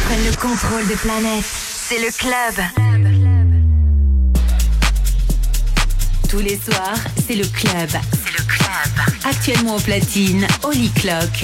prennent le contrôle des planètes. C'est le club. Tous les soirs, c'est le club. C'est le club. Actuellement au platine, Holy Clock.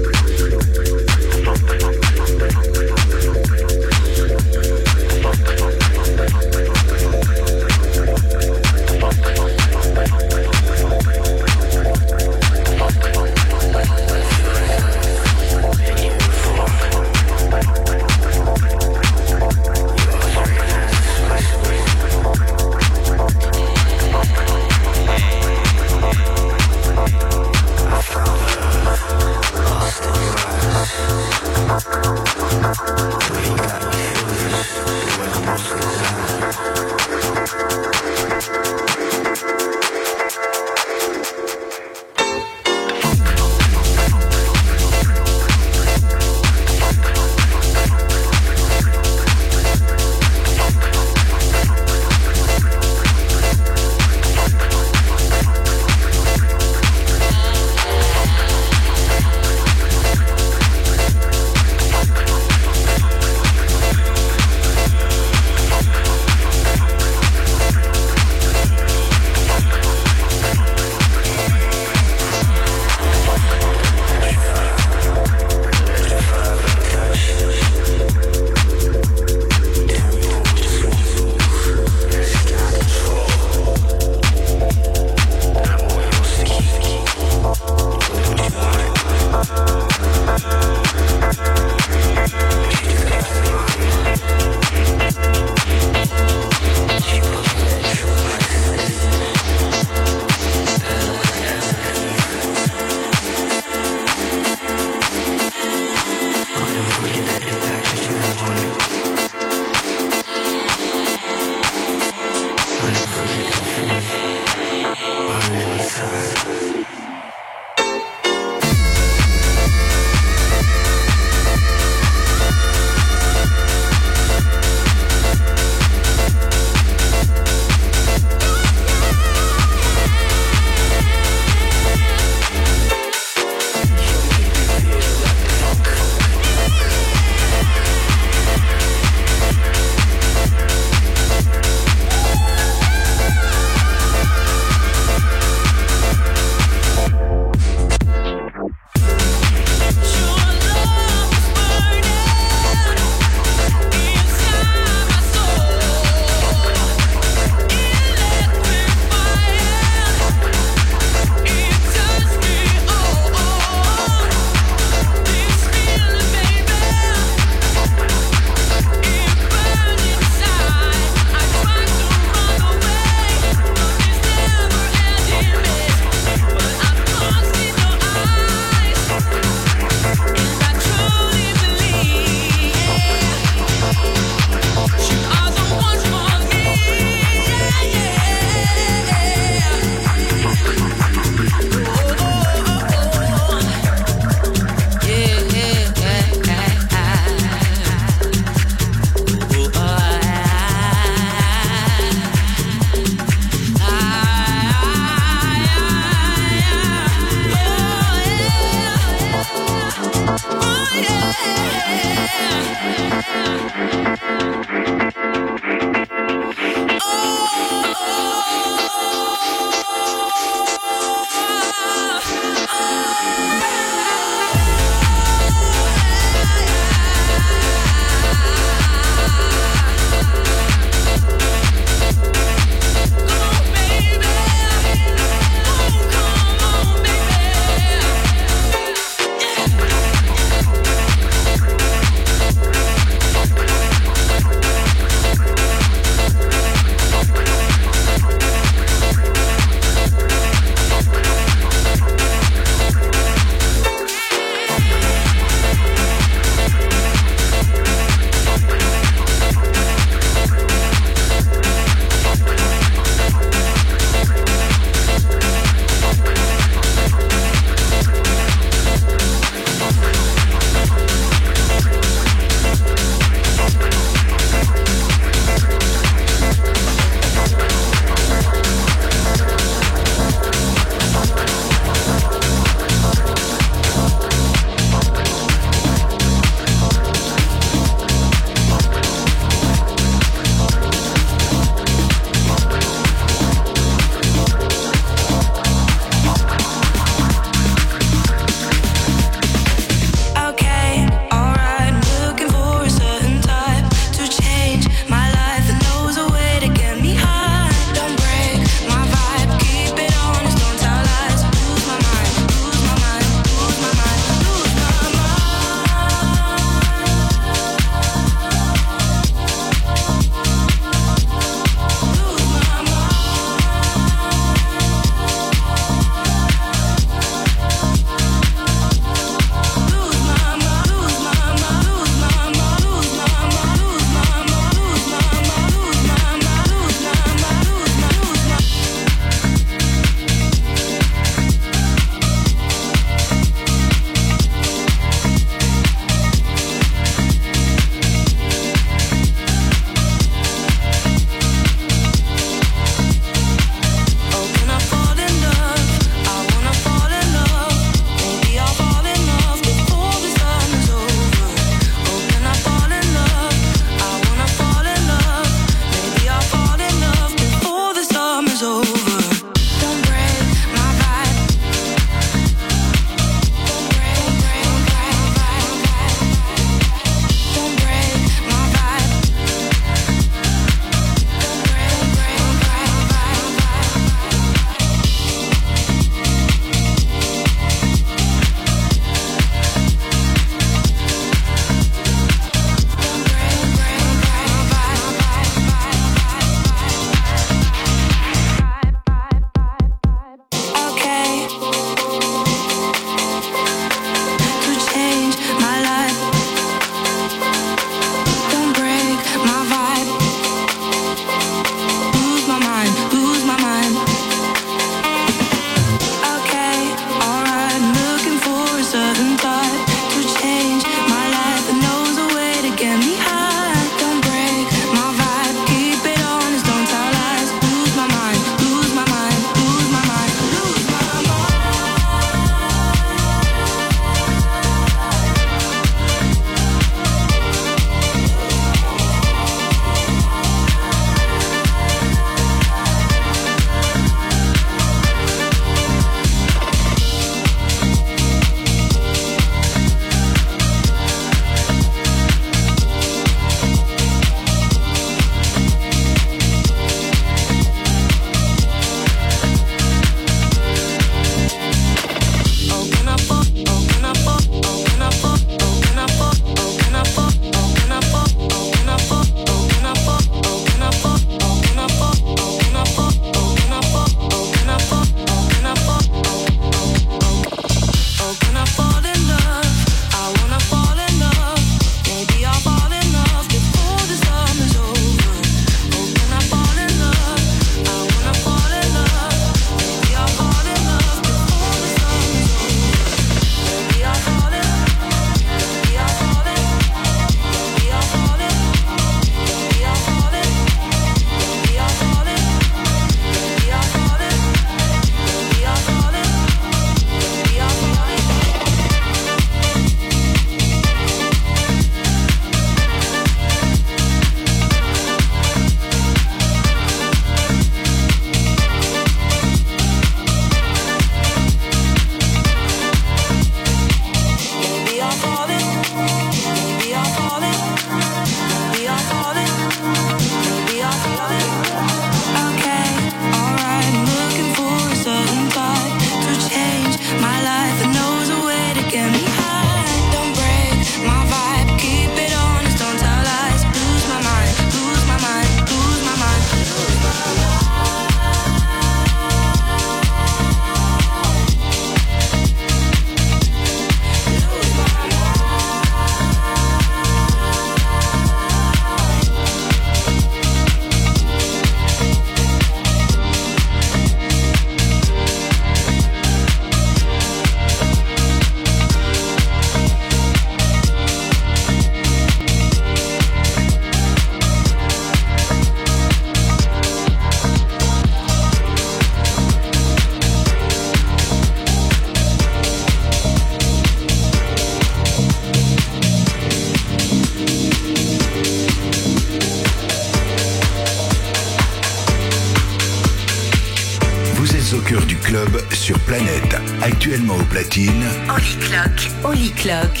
club sur Planète. Actuellement au platine, Holy Clock. Holy Clock.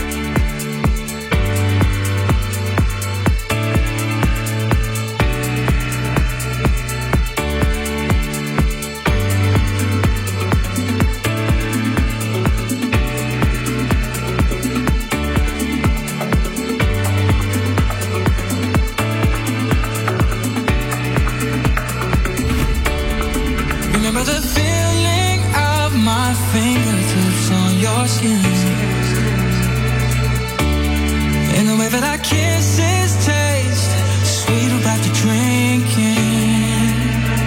Fingertips on your skin, and the way that our kisses taste sweeter after drinking,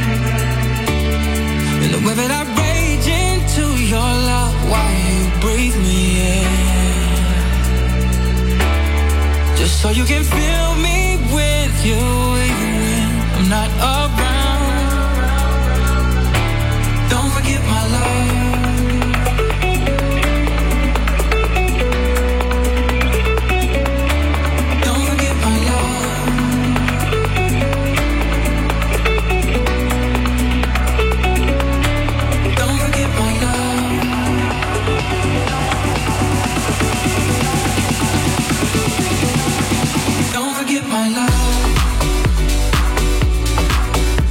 and the way that I rage into your love while you breathe me in, just so you can fill me with you even when I'm not around. Don't forget my love. My love.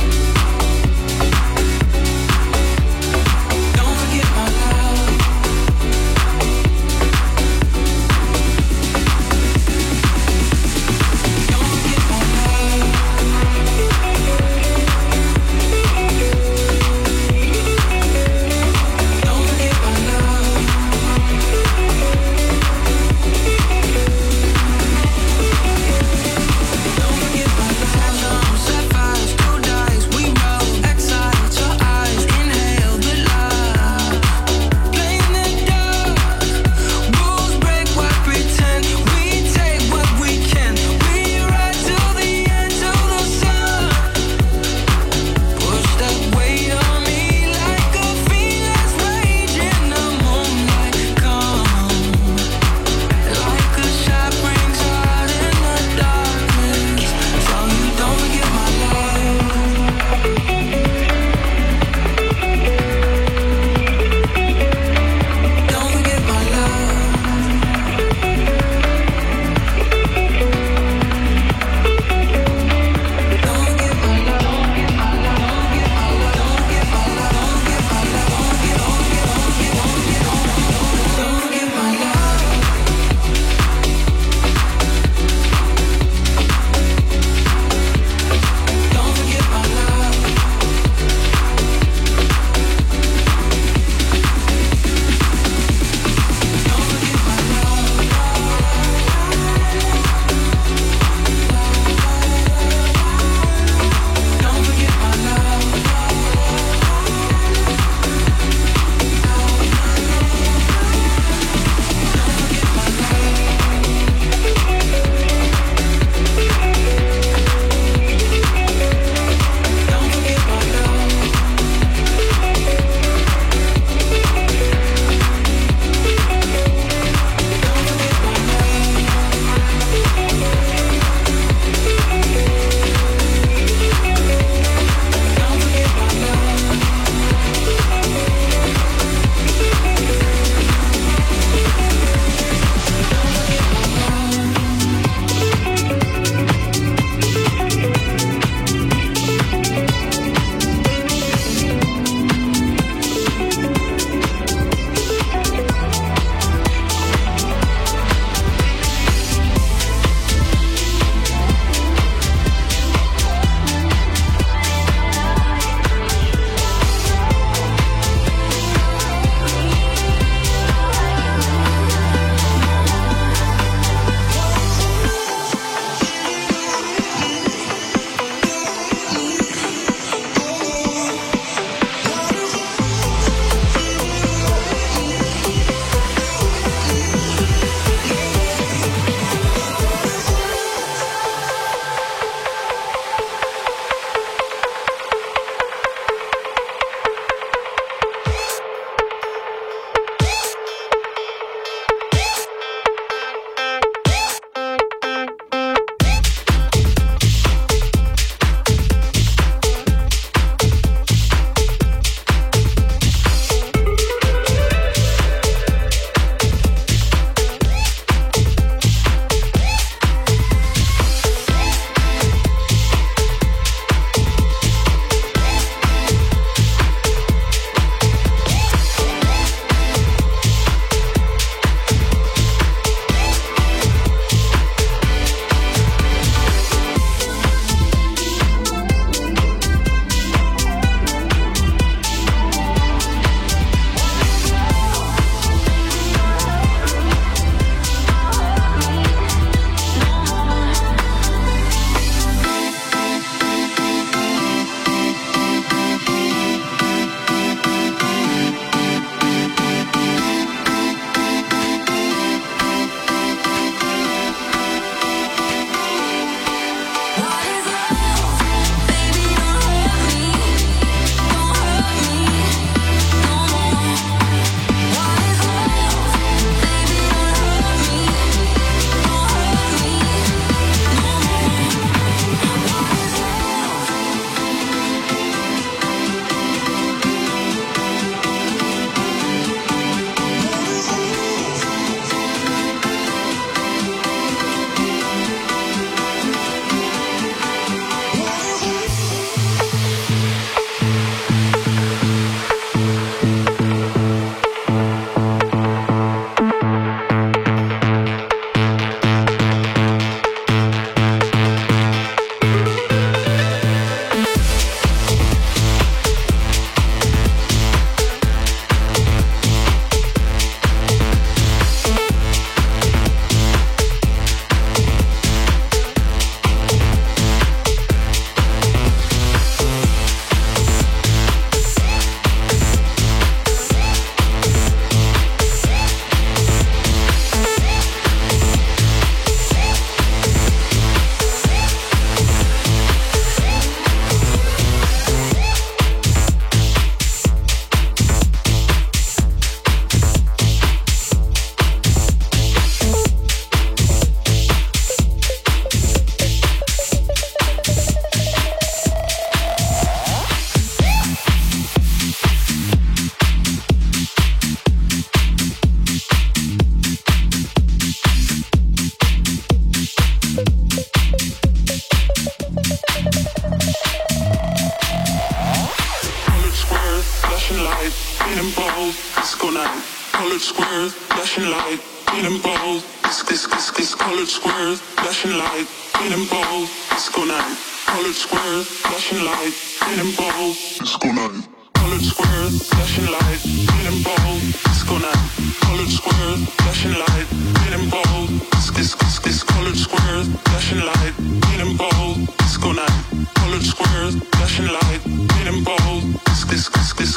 disco night. Colored squares, flashing light, green and bold. This colored squares, flashing light, green and bold. Disco night. Colored squares, flashing light, green and bold. Disco night. Colored squares, flashing light, green and bold. Disco night. Colored squares, flashing light, green and bold. This colored squares, flashing light, green and bold. Disco night. Colored squares, flashing light, green and bold. This.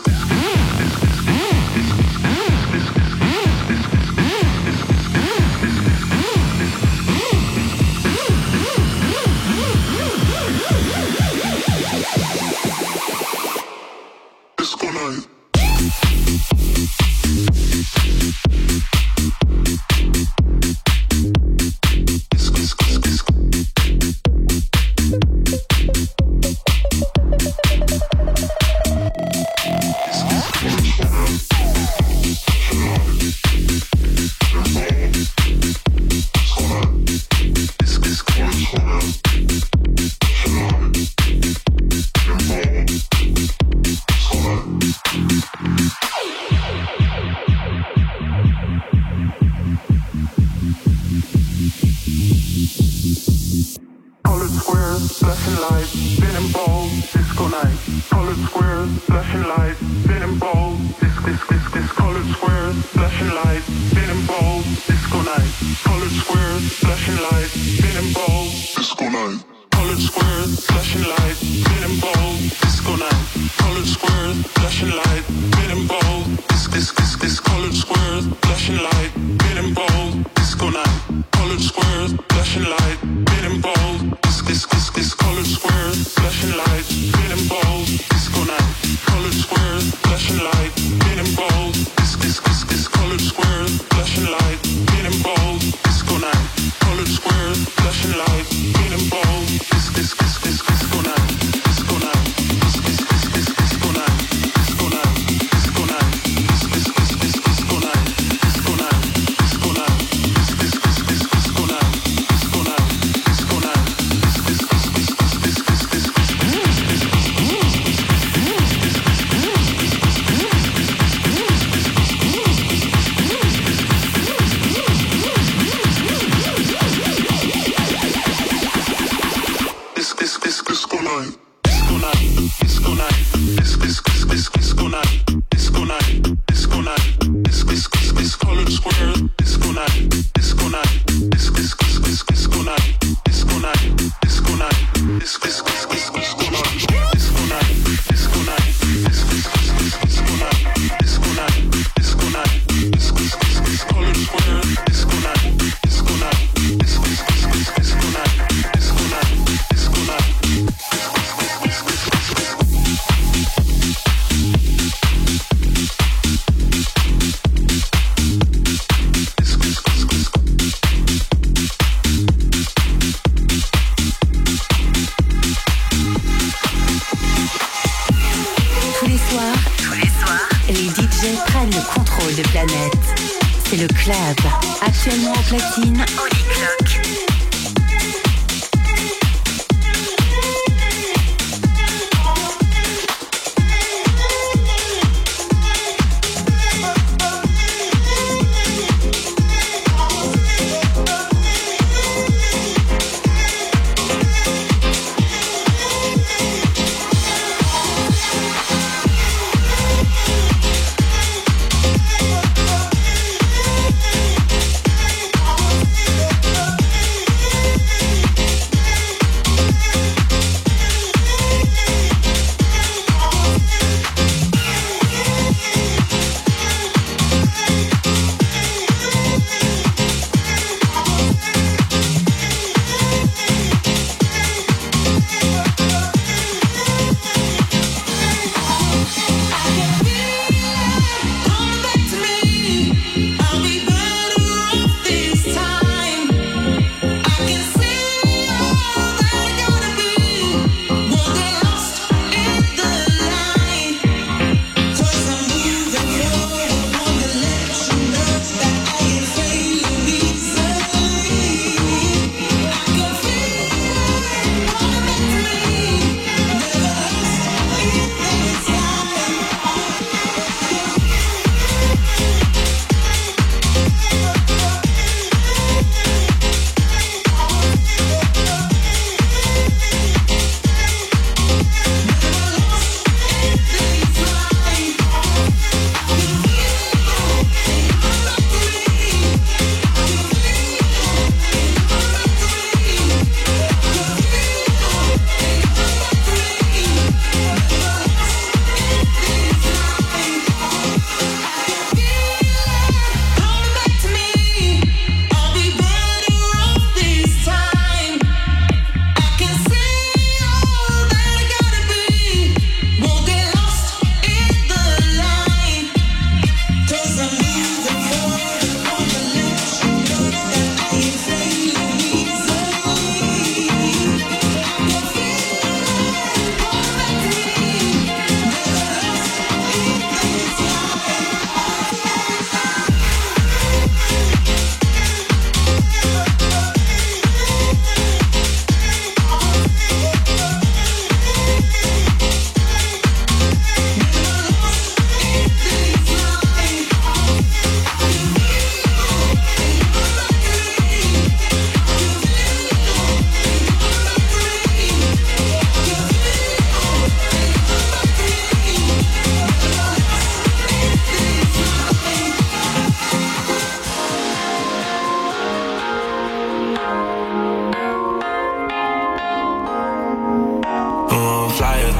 Actuellement en platine, Holy Clock.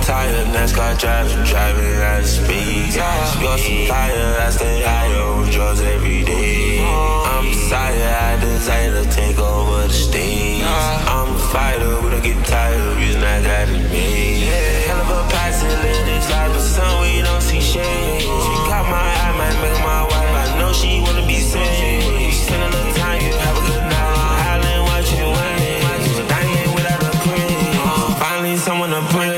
tired, NASCAR driving at speed. You're some fire, I stay higher on drugs every day. I'm a sire, I desire to take over the stage. I'm a fighter, we don't get tired of using that me. Hell of a passion, live this life, but some we don't see shade. She caught my eye, might make my wife. I know she wanna be saved. Spend a little time, you have a good night. Island, watch you win. But I ain't without a praise. Finally, someone to praise.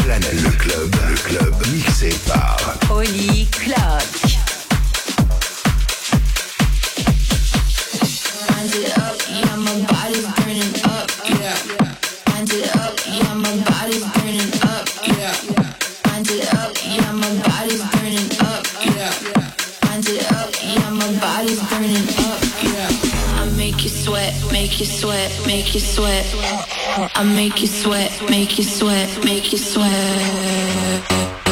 Planète. Le club mixé par Oli Clark. Wind it up, yeah, my body's burning up, yeah. Wind it up, yeah, my body's burning up, yeah. Wind it up, yeah, my body's burning up, yeah. Wind it up, yeah, my body's burning up, yeah. I make you sweat, make you sweat, make you sweat. I make you sweat, make you sweat, make you sweat.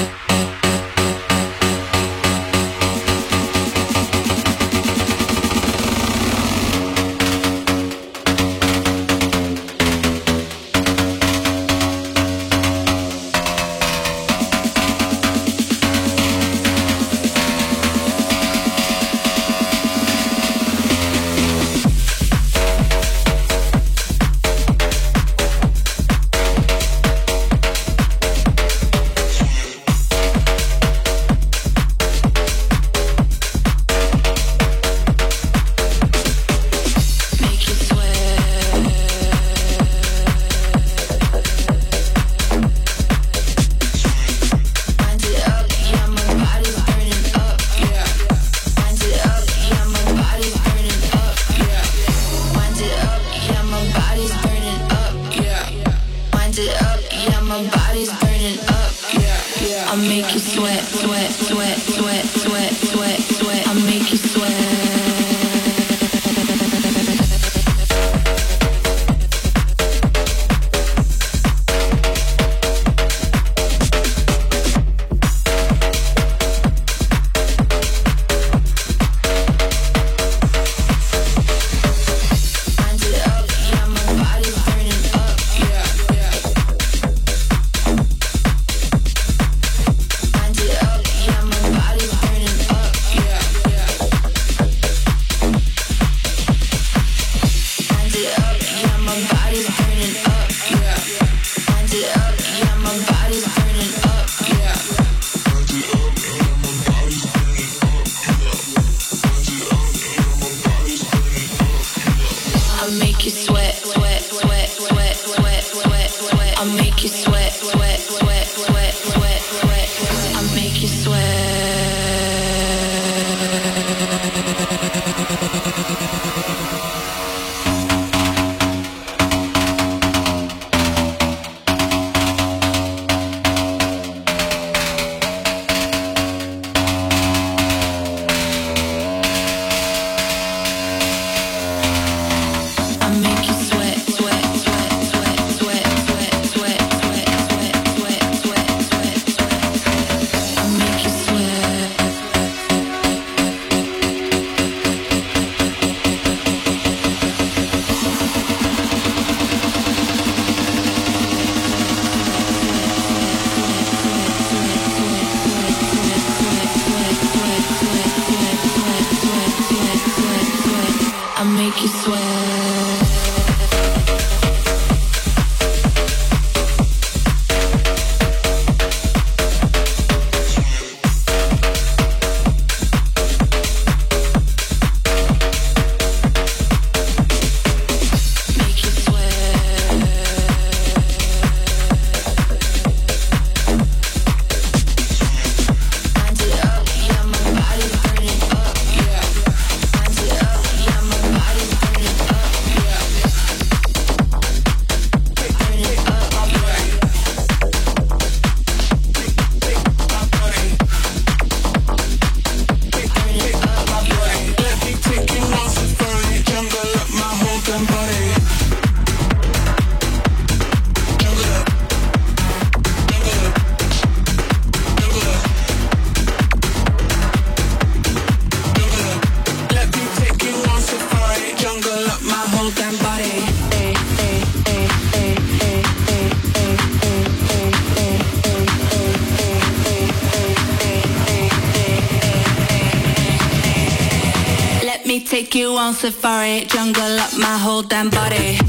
Take you on safari, jungle up my whole damn body.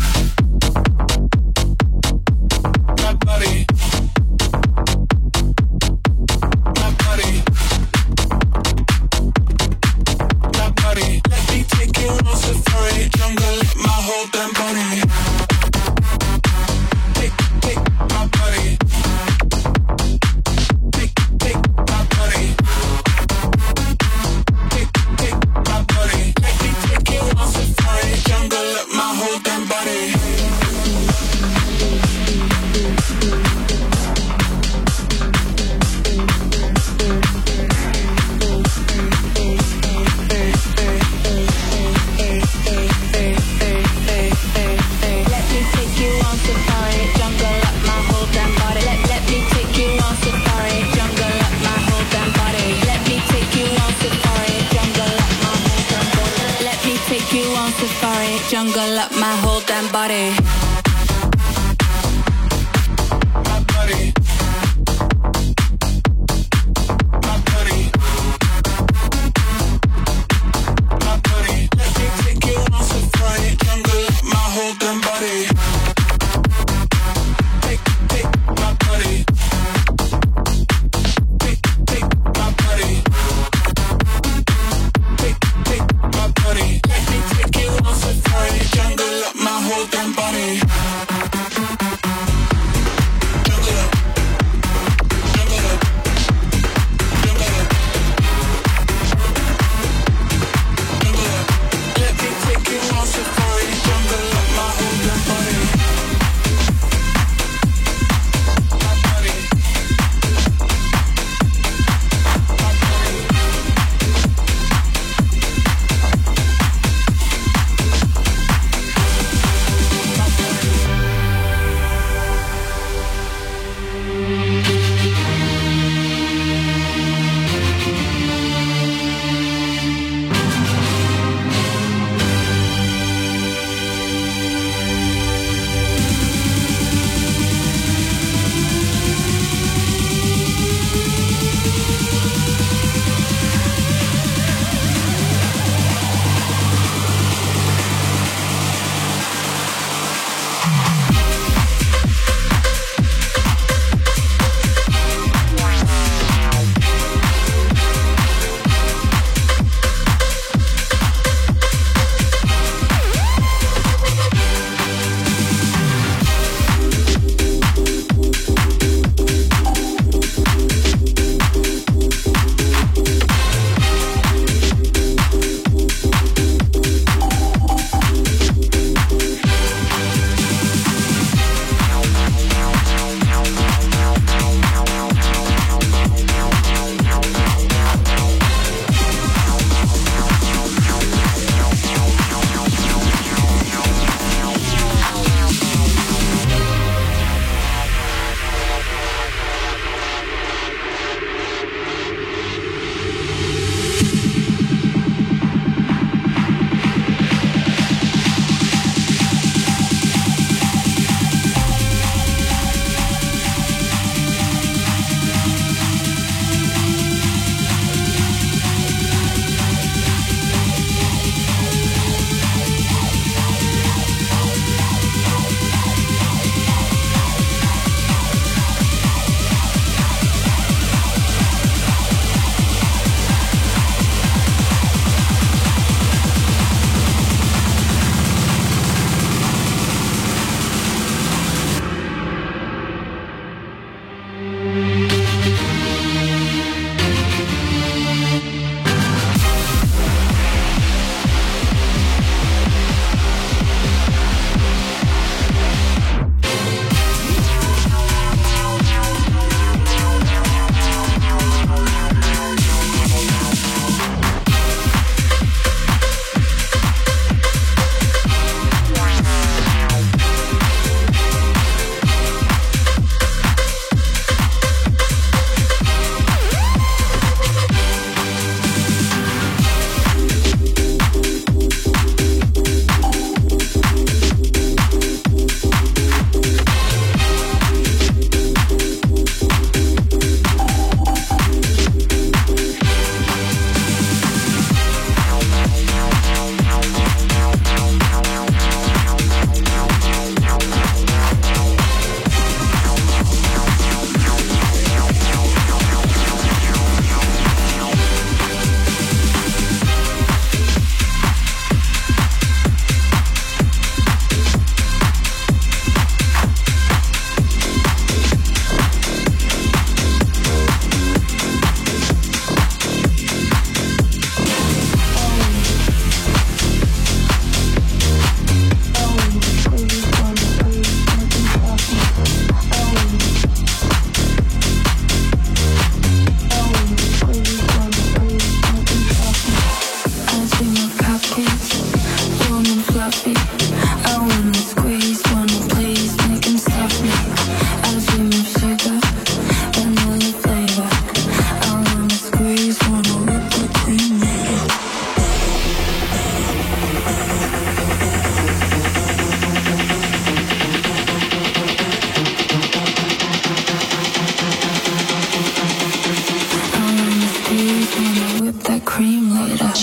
My body. My body. My body. Let me take you on safari, jungle up my whole damn body. Take my body. jungle up my whole damn body.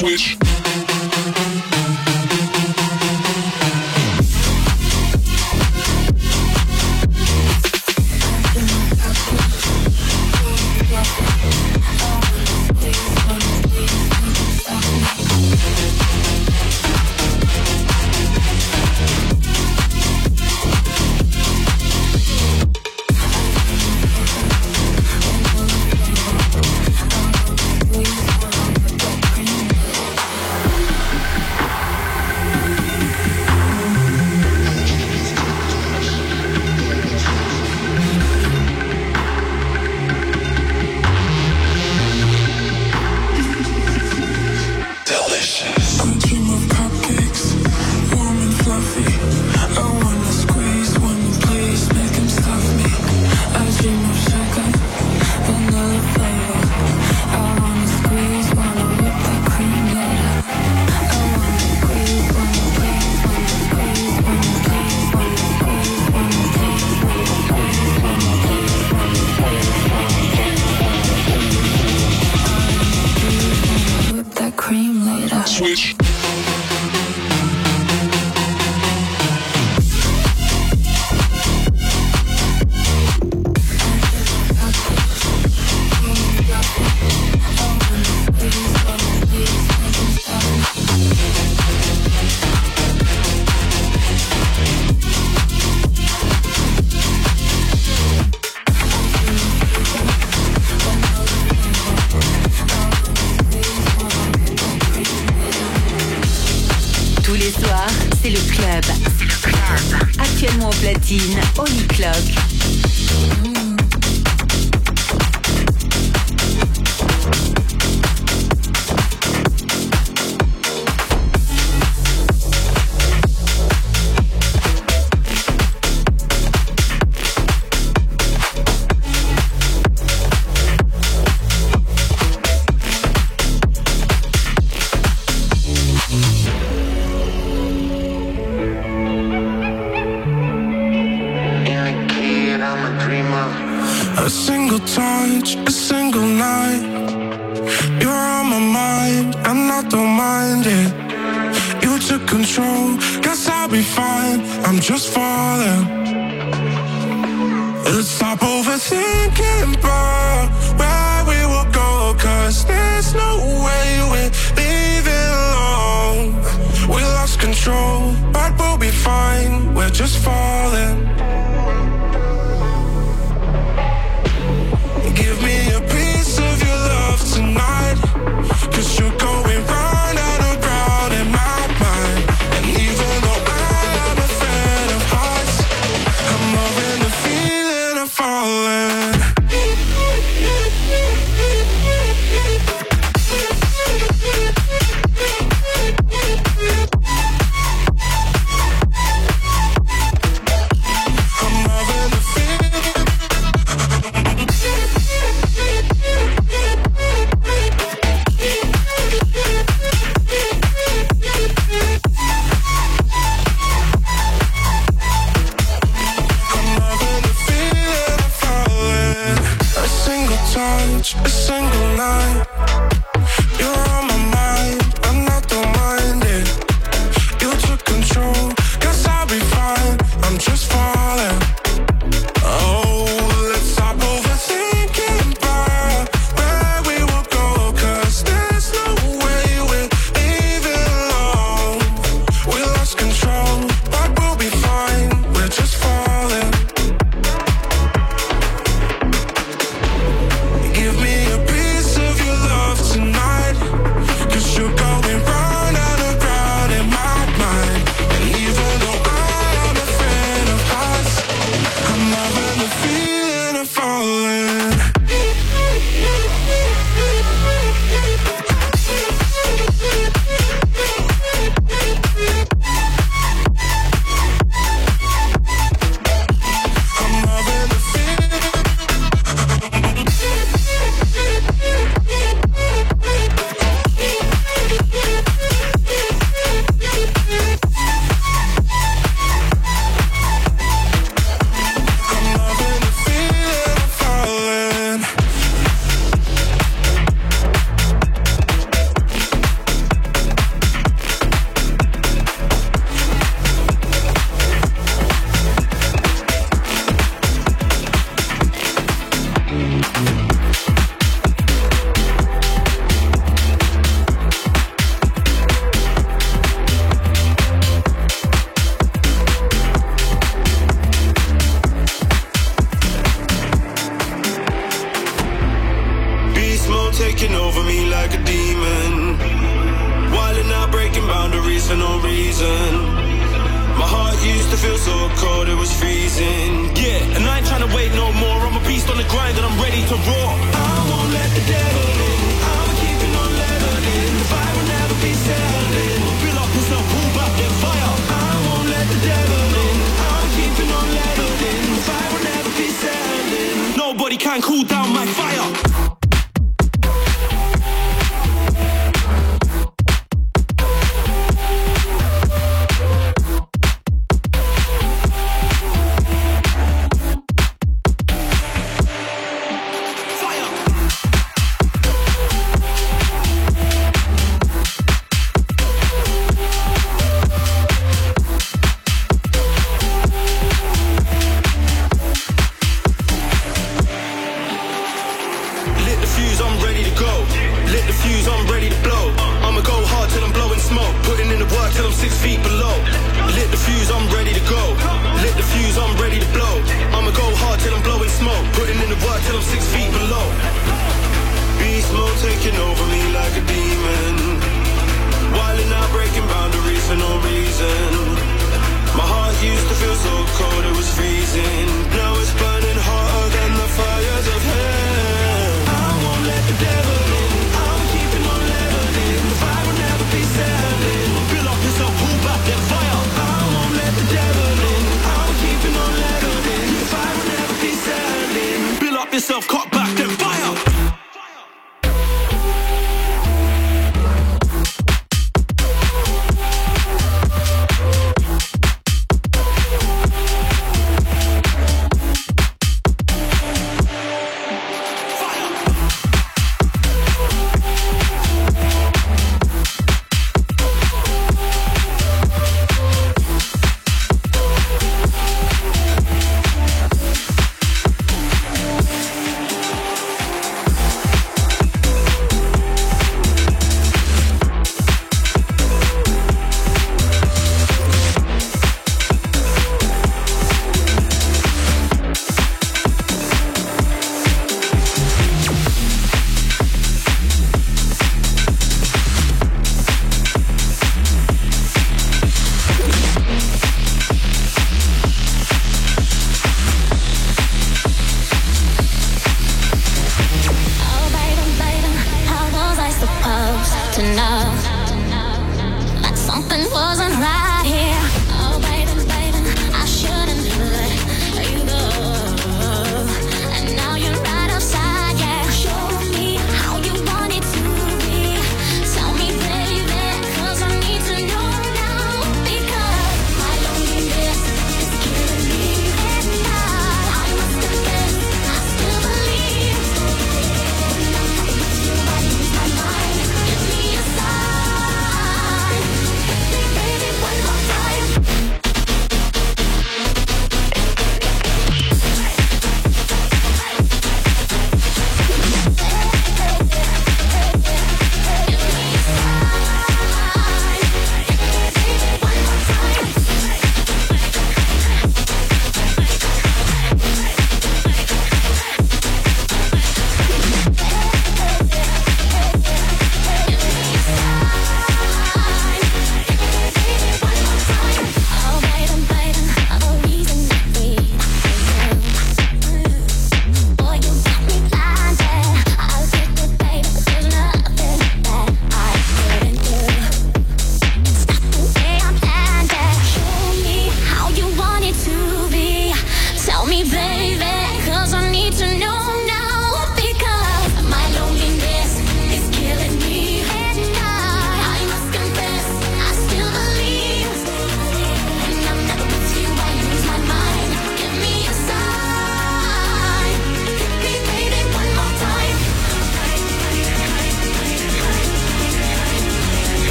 Switch. Switch. Tous les soirs, c'est le club. Actuellement au platine, Oli Clock. A single touch, a single night. You're on my mind, and I don't mind it. You took control, guess I'll be fine. I'm just falling. Let's stop overthinking about where we will go, 'cause there's no way we're leaving alone. We lost control, but we'll be fine. We're just falling. Give me a piece of your love tonight, 'cause you're going round and around in my mind. And even though I am afraid of heights, I'm loving the feeling of falling. A single night, you're on my mind, and I don't mind it. You took control, guess I'll be fine. I'm just falling. Oh, let's stop overthinking about where we will go, 'cause there's no way we're leaving alone. We lost control, but we'll be fine. We're just falling. Give me a piece of your love tonight, taking over me like a demon. Wilding out, breaking boundaries for no reason. My heart used to feel so cold, it was freezing. Yeah, and I ain't trying to wait no more. I'm a beast on the grind and I'm ready to roar. I won't let the devil in. I'm keeping on leveling. The fire will never be selling. Fill up yourself, pull back that fire. I won't let the devil in. I'm keeping on leveling. The fire will never be selling. Nobody can cool down my fire.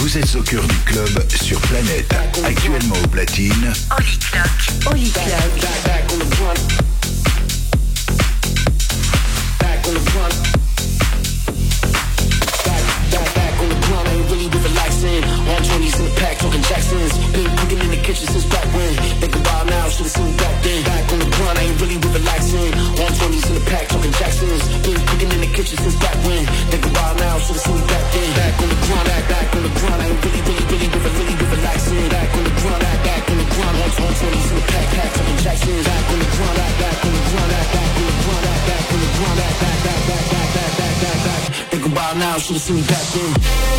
Vous êtes au cœur du club sur Planète. Actuellement au platine. Oli Club. Oli Club. Back on the front. Back on the front. Back on the front. I ain't really with relaxing. On 20s in the pack, talking Jacksons. Been cooking in the kitchen since back when. Think about now, should've seen back then. Back on the front. I ain't really with relaxing. On 20s in the pack, talking Jacksons. Been cooking in the kitchen since back when. Think about now, should've seen back then. Back on the front. Back on the front. I ain't really with relaxing. Back on the front. Back on the front. On 20s in the pack, talking Jacksons. Back on the front. Back on the front. Back on the front. Back on the front. Back. Think about now, should've seen me back then.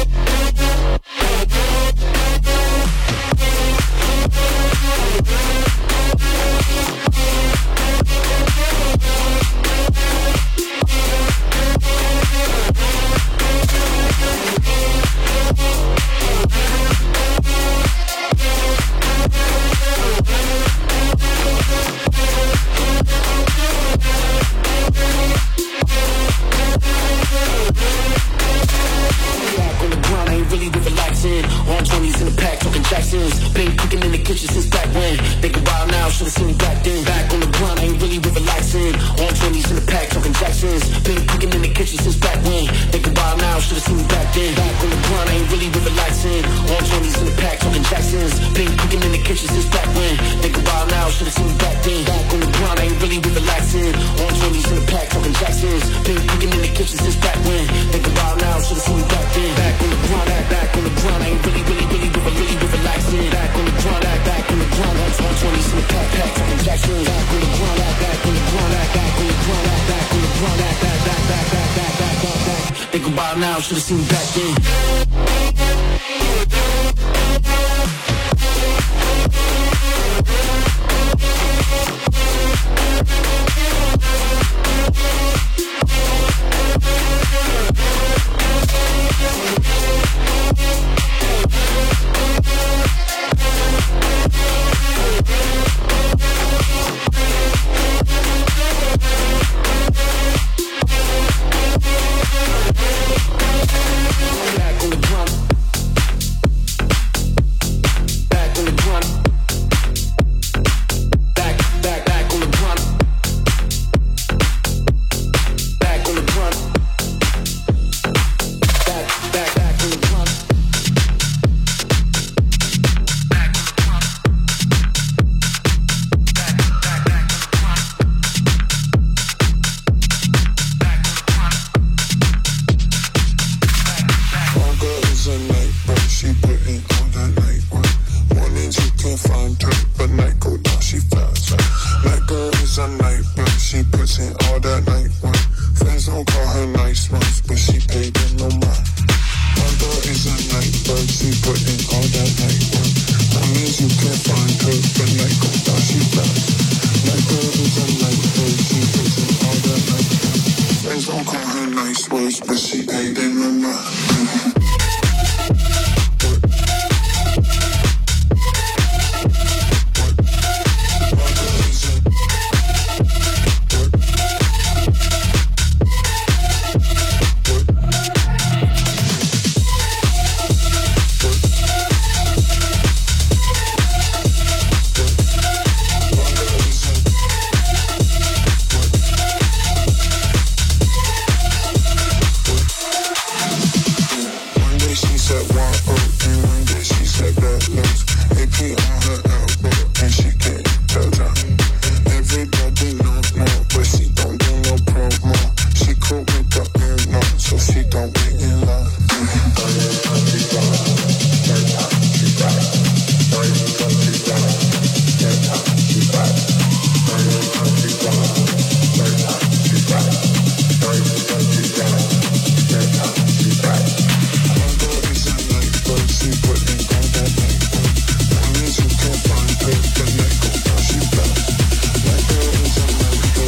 On 20s in the pack, talking Jacksons. Been cooking in the kitchen since back when. Think about now, should've seen me back then. Back on the grind, I ain't really with relaxing. On 20s in the pack, talking Jacksons. Been cooking in the kitchen since back when. Think about now, should've seen me back then. Back on the grind, I ain't really with relaxing. On 20s in the pack, talking Jacksons. Been cooking in the kitchen since back when. Think about now, should've seen me back then. Back on the grind, I ain't really with relaxing. On 20s in the pack, talking Jacksons. Been cooking in the kitchen since back when. Think about now, should've seen me back then. Back on the grind, back on the grind, I ain't really with relaxing. Back on the grind, back on the grind. On 20s in the pack, talking Jacksons. Back on the grind, back on the grind, back on the grind, back on the grind, back. Think about now, should've seen me back then.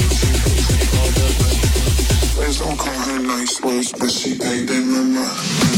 Nice words, but she paid them a lot.